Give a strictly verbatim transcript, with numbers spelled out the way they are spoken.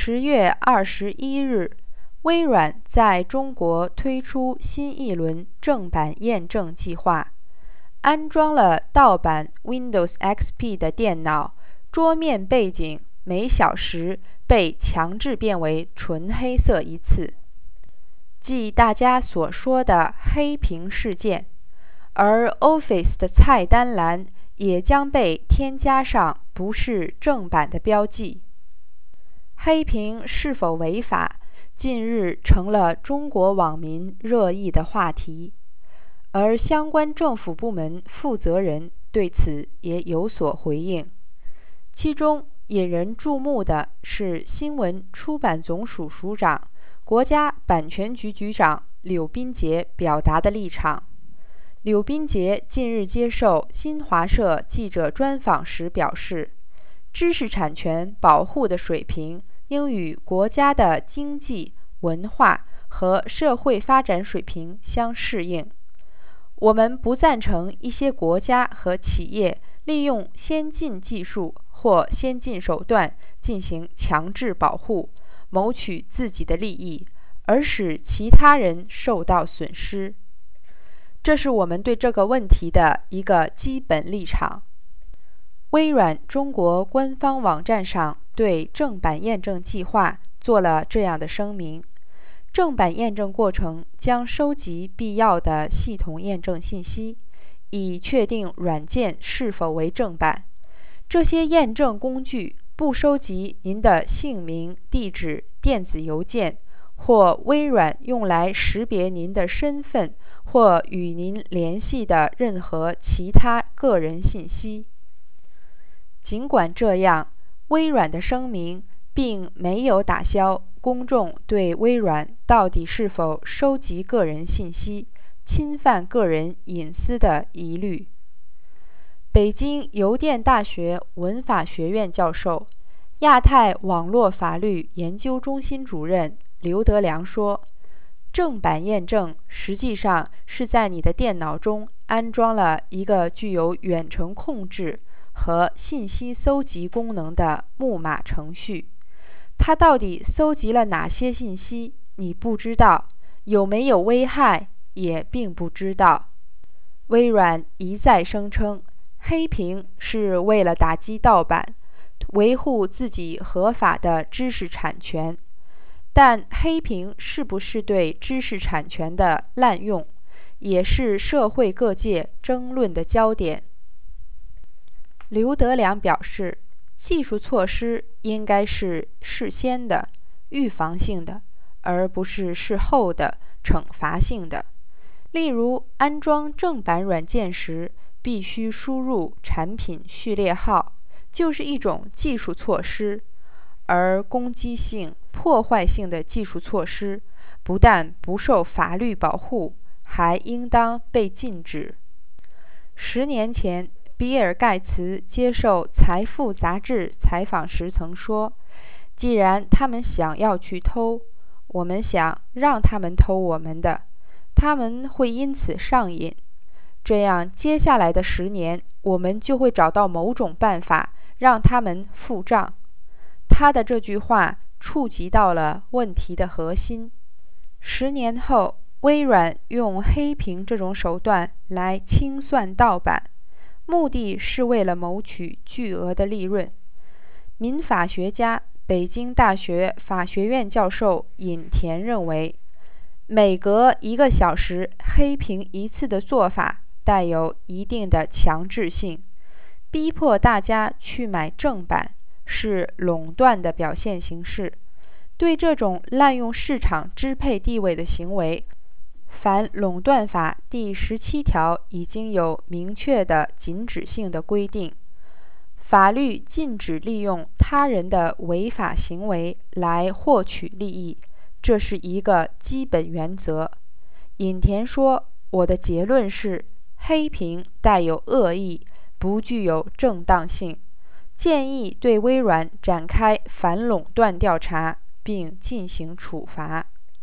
十月二十一日，微软在中国推出新一轮正版验证计划。安装了盗版 Windows X P 的电脑，桌面背景每小时被强制变为纯黑色一次，即大家所说的黑屏事件。而 Office 的菜单栏也将被添加上不是正版的标记。黑屏是否违法，近日成了中国网民热议的话题，而相关政府部门负责人对此也有所回应。其中引人注目的是新闻出版总署署长、国家版权局局长柳斌杰表达的立场。柳斌杰近日接受新华社记者专访时表示，知识产权保护的水平应与国家的经济、文化和社会发展水平相适应。我们不赞成一些国家和企业利用先进技术或先进手段进行强制保护，谋取自己的利益，而使其他人受到损失。这是我们对这个问题的一个基本立场。微软中国官方网站上对正版验证计划做了这样的声明：正版验证过程将收集必要的系统验证信息，以确定软件是否为正版。这些验证工具不收集您的姓名、地址、电子邮件，或微软用来识别您的身份或与您联系的任何其他个人信息。尽管这样，微软的声明并没有打消公众对微软到底是否收集个人信息、侵犯个人隐私的疑虑。北京邮电大学文法学院教授、亚太网络法律研究中心主任刘德良说，正版验证实际上是在你的电脑中安装了一个具有远程控制和信息搜集功能的木马程序。它到底搜集了哪些信息，你不知道，有没有危害也并不知道。微软一再声称，黑屏是为了打击盗版，维护自己合法的知识产权。但黑屏是不是对知识产权的滥用，也是社会各界争论的焦点。刘德良表示，技术措施应该是事先的、预防性的，而不是事后的、惩罚性的。例如，安装正版软件时必须输入产品序列号，就是一种技术措施。而攻击性、破坏性的技术措施不但不受法律保护，还应当被禁止。十年前，比尔·盖茨接受《财富》杂志采访时曾说，既然他们想要去偷，我们想让他们偷我们的，他们会因此上瘾。这样接下来的十年，我们就会找到某种办法让他们付账。他的这句话触及到了问题的核心。十年后，微软用黑屏这种手段来清算盗版，目的是为了谋取巨额的利润。民法学家、北京大学法学院教授尹田认为，每隔一个小时黑屏一次的做法带有一定的强制性，逼迫大家去买正版是垄断的表现形式。对这种滥用市场支配地位的行为，反垄断法第十七条已经有明确的禁止性的规定。法律禁止利用他人的违法行为来获取利益，这是一个基本原则。尹田说，我的结论是，黑屏带有恶意，不具有正当性，建议对微软展开反垄断调查，并进行处罚。